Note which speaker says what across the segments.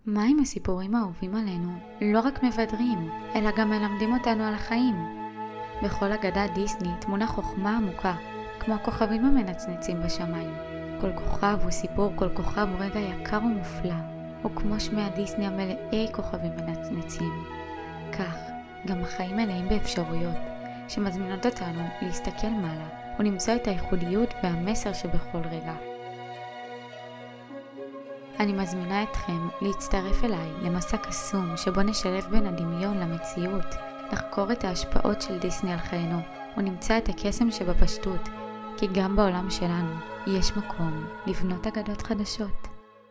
Speaker 1: מה עם הסיפורים האהובים עלינו לא רק מבדרים, אלא גם מלמדים אותנו על החיים? בכל אגדת דיסני תמונה חוכמה עמוקה, כמו הכוכבים המנצנצים בשמיים. כל כוכב הוא סיפור, כל כוכב הוא רגע יקר ומופלא, או כמו שמי הדיסני המלאי כוכבים מנצנצים. כך, גם החיים מלאים באפשרויות, שמזמינות אותנו להסתכל מעלה, ולמצוא את הייחודיות והמסר שבכל רגע. אני מזמינה אתכם להצטרף אליי למסע קסום שבו נשלב בין הדמיון למציאות, לחקור את ההשפעות של דיסני על חיינו, ונמצא את הקסם שבפשטות, כי גם בעולם שלנו יש מקום לבנות אגדות חדשות.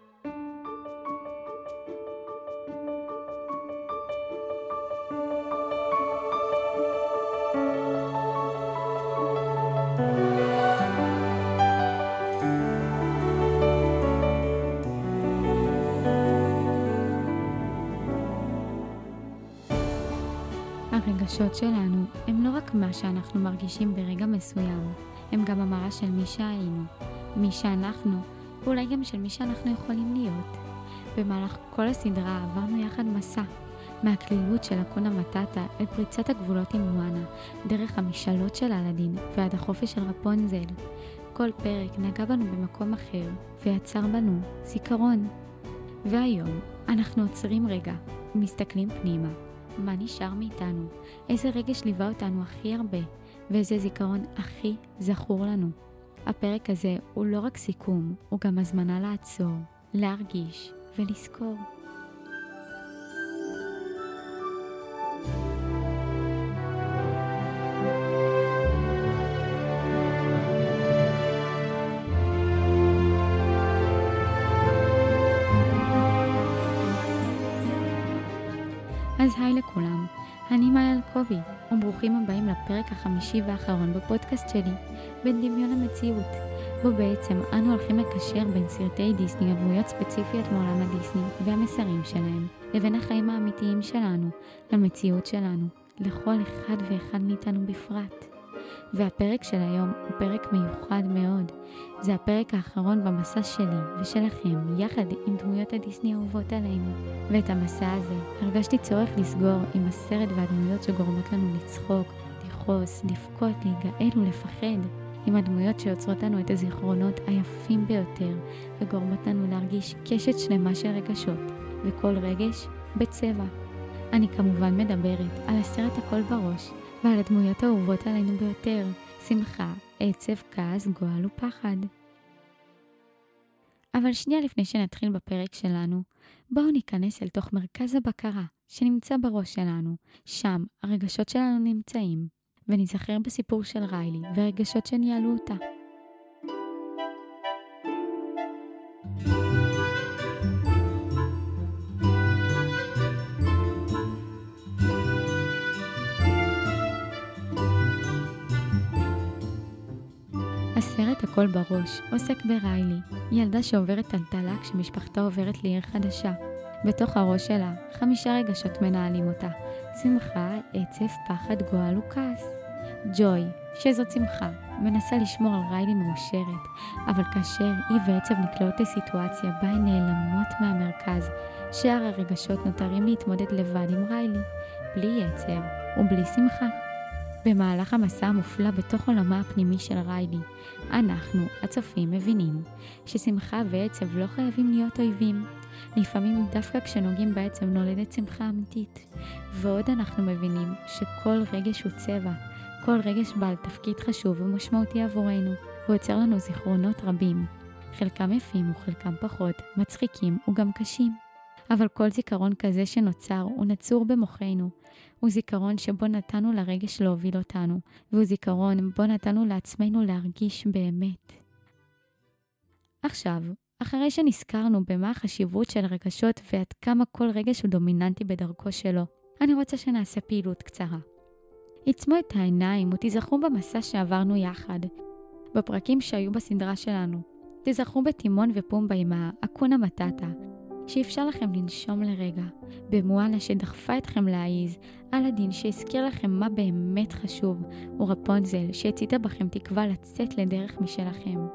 Speaker 1: הרגשות שלנו הם לא רק מה שאנחנו מרגישים ברגע מסוים, הם גם המראה של מי שהיינו, מי שאנחנו, ואולי גם של מי שאנחנו יכולים להיות. במהלך כל הסדרה עברנו יחד מסע, מהכלילות של אקונה מטאטה אל פריצת הגבולות עם מואנה, דרך המשאלות של אלאדין ועד החופש של רפונזל. כל פרק נגע בנו במקום אחר ויצר בנו זיכרון. והיום אנחנו עוצרים רגע ומסתכלים פנימה. מה נשאר מאיתנו? איזה רגש ליווה אותנו הכי הרבה? ואיזה זיכרון הכי זכור לנו? הפרק הזה הוא לא רק סיכום, הוא גם הזמנה לעצור, להרגיש ולזכור. אז היי לכולם, אני מאיה אלקובי, וברוכים הבאים לפרק החמישי והאחרון בפודקאסט שלי, בין דמיון המציאות, בו בעצם אנו הולכים לקשר בין סרטי דיסני ודמויות ספציפיות מעולם הדיסני והמסרים שלהם, לבין החיים האמיתיים שלנו, למציאות שלנו, לכל אחד ואחד מאיתנו בפרט. והפרק של היום הוא פרק מיוחד מאוד. זה הפרק האחרון במסע שלי ושלכם, יחד עם דמויות הדיסני האהובות עלינו. ואת המסע הזה הרגשתי צורך לסגור עם הסרט והדמויות שגורמות לנו לצחוק, לכעוס, לבכות, להיגאל ולפחד. עם הדמויות שיוצרות לנו את הזיכרונות היפים ביותר, וגורמות לנו להרגיש קשת שלמה של רגשות, וכל רגש בצבע. אני כמובן מדברת על הסרט הכל בראש, ועל הדמויות האהובות עלינו ביותר, שמחה, עצב, כעס, גועל ופחד. אבל שנייה לפני שנתחיל בפרק שלנו, בואו ניכנס אל תוך מרכז הבקרה שנמצא בראש שלנו, שם הרגשות שלנו נמצאים, ונזכר בסיפור של ריילי ורגשות שניהלו אותה. הסרט הכל בראש עוסק בריילי, ילדה שעוברת טלטלה כשמשפחתה עוברת לעיר חדשה. בתוך הראש שלה 5 רגשות מנהלים אותה: שמחה, עצב, פחד, גועל וכעס. ג'וי, שזאת שמחה, מנסה לשמור על ריילי מאושרת, אבל כאשר היא ועצב נקלעות לסיטואציה בה הן נעלמות מהמרכז, שאר הרגשות נותרים להתמודד לבד עם ריילי, בלי עצב ובלי שמחה. במהלך המסע המופלא בתוך עולמה הפנימי של ריילי, אנחנו, הצופים, מבינים ששמחה ועצב לא חייבים להיות אויבים. לפעמים דווקא כשנוגעים בעצב נולדת שמחה אמיתית. ועוד אנחנו מבינים שכל רגש הוא צבע, כל רגש בעל תפקיד חשוב ומשמעותי עבורנו, ויוצר לנו זיכרונות רבים. חלקם יפים וחלקם פחות, מצחיקים וגם קשים. אבל כל זיכרון כזה שנוצר הוא נצור במוחנו. הוא זיכרון שבו נתנו לרגש להוביל אותנו, והוא זיכרון בו נתנו לעצמנו להרגיש באמת. עכשיו, אחרי שנזכרנו במה החשיבות של רגשות ועד כמה כל רגש הוא דומיננטי בדרכו שלו, אני רוצה שנעשה פעילות קצרה. עצמו את העיניים ותיזכרו במסע שעברנו יחד, בפרקים שהיו בסדרה שלנו. תיזכרו בתימון ופומבה עם האקונה מטאטה, שאפשר לכם לנשום לרגע, במואנה שדחפה אתכם להעיז, אלאדין שהזכיר לכם מה באמת חשוב, ורפונזל שהציתה בכם תקווה לצאת לדרך משלכם.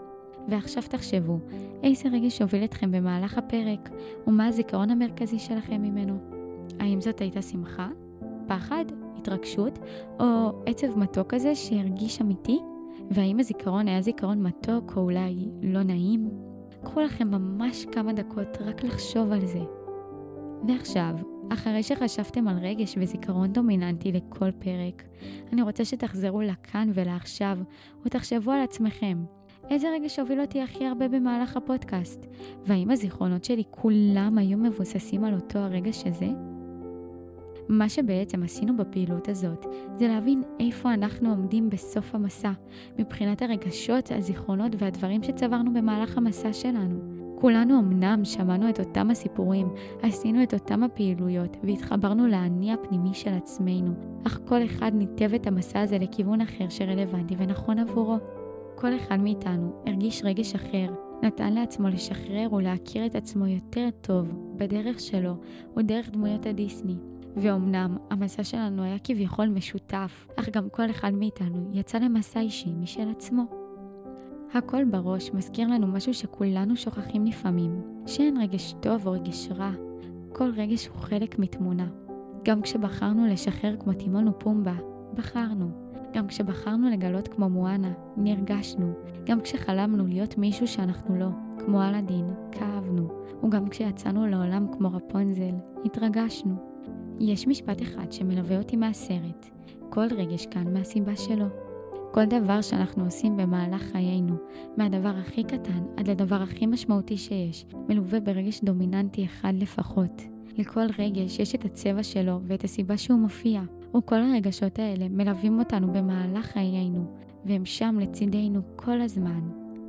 Speaker 1: ועכשיו תחשבו, איזה רגש הוביל אתכם במהלך הפרק, ומה הזיכרון המרכזי שלכם ממנו? האם זאת הייתה שמחה? פחד? התרגשות? או עצב מתוק כזה שהרגיש אמיתי? והאם הזיכרון היה זיכרון מתוק או אולי לא נעים? קחו לכם ממש כמה דקות רק לחשוב על זה. ועכשיו, אחרי שחשבתם על רגש וזיכרון דומיננטי לכל פרק, אני רוצה שתחזרו לכאן ולעכשיו ותחשבו על עצמכם. איזה רגש הוביל אותי הכי הרבה במהלך הפודקאסט? והאם הזיכרונות שלי כולם היו מבוססים על אותו הרגש הזה? מה שבעצם עשינו בפעילות הזאת, זה להבין איפה אנחנו עומדים בסוף המסע, מבחינת הרגשות, הזיכרונות והדברים שצברנו במהלך המסע שלנו. כולנו אמנם שמענו את אותם הסיפורים, עשינו את אותם הפעילויות והתחברנו לעני הפנימי של עצמנו, אך כל אחד ניתב את המסע הזה לכיוון אחר שרלוונטי ונכון עבורו. כל אחד מאיתנו הרגיש רגש אחר, נתן לעצמו לשחרר ולהכיר את עצמו יותר טוב בדרך שלו ודרך דמויות הדיסני. ואומנם המסע שלנו היה כביכול משותף, אך גם כל אחד מאיתנו יצא למסע אישי משל עצמו. הכל בראש מזכיר לנו משהו שכולנו שוכחים לפעמים, שאין רגש טוב או רגש רע. כל רגש הוא חלק מתמונה. גם כשבחרנו לשחרר כמו טימון ופומבה, בחרנו. גם כשבחרנו לגלות כמו מואנה, נרגשנו. גם כשחלמנו להיות מישהו שאנחנו לא, כמו אלאדין, כאבנו. וגם כשיצאנו לעולם כמו רפונזל, התרגשנו. יש משפט אחד שמלווה אותי מהסרט. כל רגש כאן מהסיבה שלו. כל דבר שאנחנו עושים במהלך חיינו, מהדבר הכי קטן עד לדבר הכי משמעותי שיש, מלווה ברגש דומיננטי אחד לפחות. לכל רגש יש את הצבע שלו ואת הסיבה שהוא מופיע, וכל הרגשות האלה מלווים אותנו במהלך חיינו, והם שם לצידנו כל הזמן.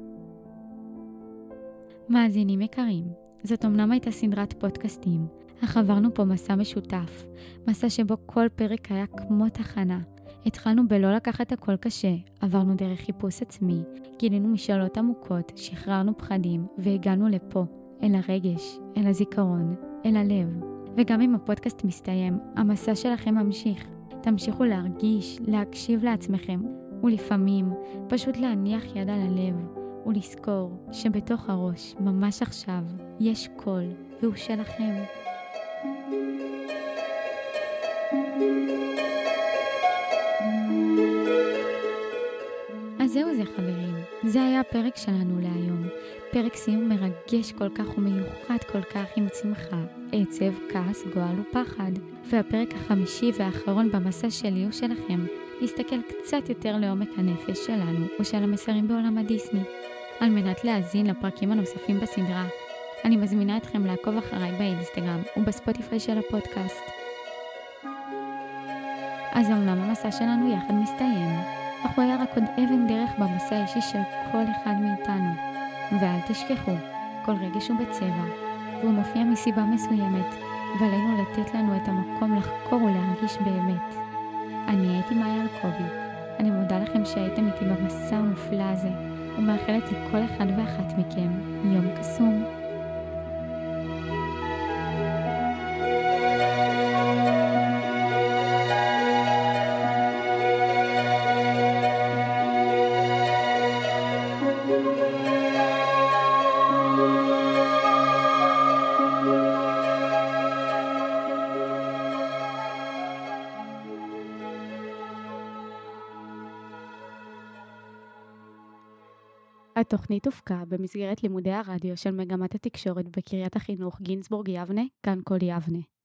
Speaker 1: מאזינים יקרים, זאת אמנם הייתה סדרת פודקאסטים, אך עברנו פה מסע משותף, מסע שבו כל פרק היה כמו תחנה. התחלנו בלא לקחת הכל קשה, עברנו דרך חיפוש עצמי, גילינו משאלות עמוקות, שחררנו פחדים והגענו לפה, אל הרגש, אל הזיכרון, אל הלב. וגם אם הפודקאסט מסתיים, המסע שלכם ממשיך. תמשיכו להרגיש, להקשיב לעצמכם, ולפעמים פשוט להניח יד על הלב, ולזכור שבתוך הראש, ממש עכשיו, יש קול, והוא שלכם. אז זהו זה חברים, זה היה הפרק שלנו להיום. פרק סיום מרגש כל כך ומיוחד כל כך עם שמחה, עצב, כעס, גועל ופחד. והפרק החמישי והאחרון במסע שלי ושלכם, להסתכל קצת יותר לעומק הנפש שלנו ושל המסרים בעולם הדיסני. על מנת להאזין לפרקים הנוספים בסדרה, אני מזמינה אתכם לעקוב אחריי באינסטגרם ובספוטיפיי של הפודקאסט. אז אמנם המסע שלנו יחד מסתיים, אך הוא היה רק עוד אבן דרך במסע האישי של כל אחד מאיתנו. ואל תשכחו, כל רגש הוא בצבע, והוא מופיע מסיבה מסוימת, ועלינו לתת לנו את המקום לחקור ולהרגיש באמת. אני הייתי מאיה אלקובי. אני מודה לכם שהייתם איתי במסע המופלא הזה, ומאחלת לכל אחד ואחת מכם יום קסום. התוכנית הופקה במסגרת לימודי הרדיו של מגמת התקשורת בקריית החינוך גינזבורג יבנה, כאן כל יבנה.